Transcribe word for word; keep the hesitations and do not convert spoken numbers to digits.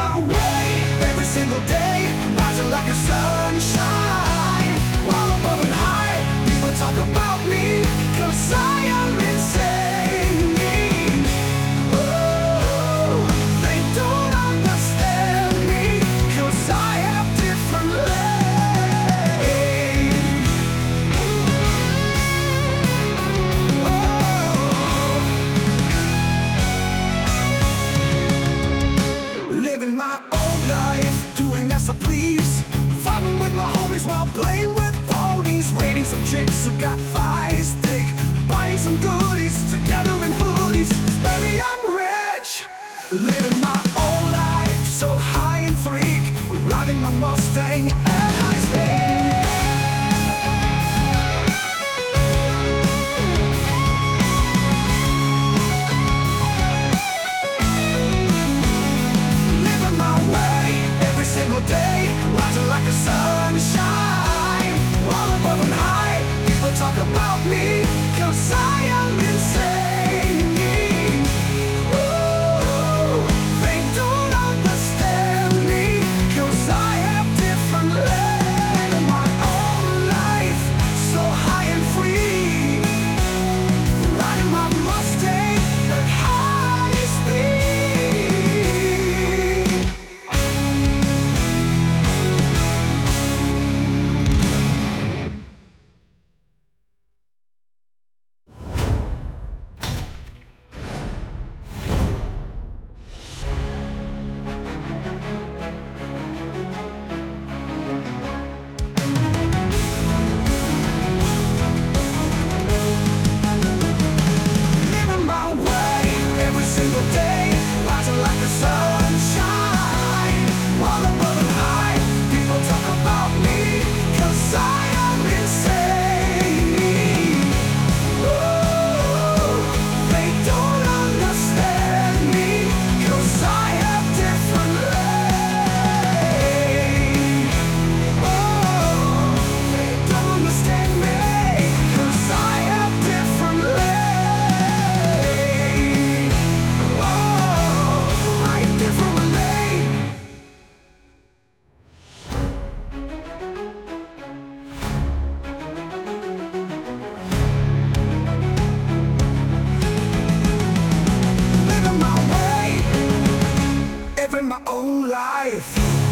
my way every single day, rising like a sunshine. While above and high, people talk about me, 'cause I am insane. Ooh, they don't understand me, 'cause I have different lanes. Oh. Living my own life, doing as I please, fighting with my homies while playing with ponies, raiding some chicks who got thighs thick, buying some goodies together in hoodies. Baby, I'm rich, living my own life, so high and freak, riding my Mustang at high speed. Living my way every single day, rising like a sunshine. While above and high, people talk about me, 'cause I am insane. Ooh, they don't understand me, 'cause I have different lanes. In my own life, so high and free, riding my Mustang at high speed. Living my way every single day, rising like the sunshine. While above and high, people talk about me, 'cause I am insane. Ooh, they don't understand me, 'cause I have different lanes. Oh, they don't understand me, 'cause I have different lanes. Oh, I have different lanes. Living my way, living my own life.